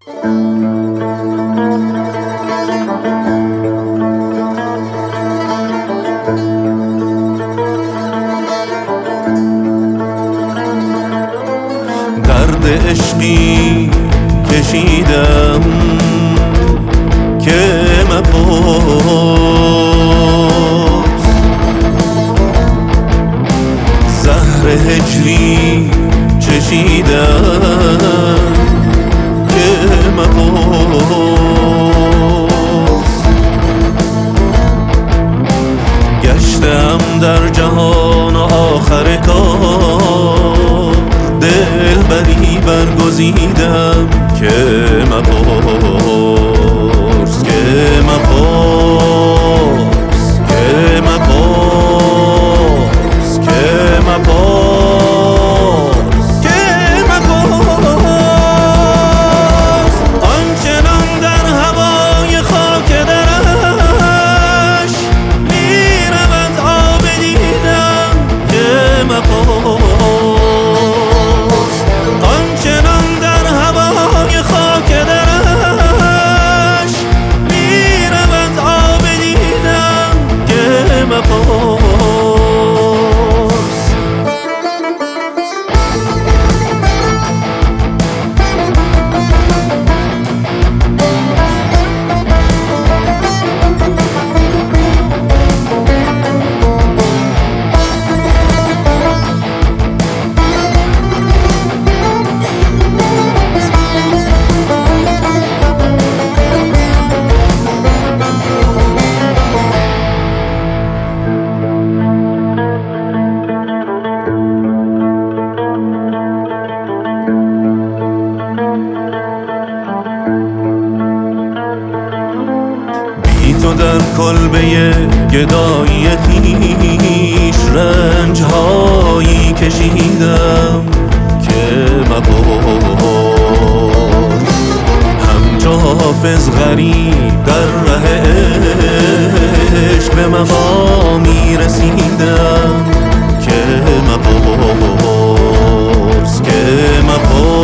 درد عشقی کشیدم که مپرس، زهر هجری چشیدم که مپرس. گشتم در جهان آخر کار، دلبری برگزیدم که مپرس، که مپرس، که مپرس، که مپرس، که مپرس. آنچنان در هوای خاک درش میرود آب دیدم که مپرس. تو در کلبه گدایی خویش رنج‌هایی کشیدم که مپرس. همچو حافظ غریب در ره عشق به مقامی رسیدم که مپرس، که مپرس.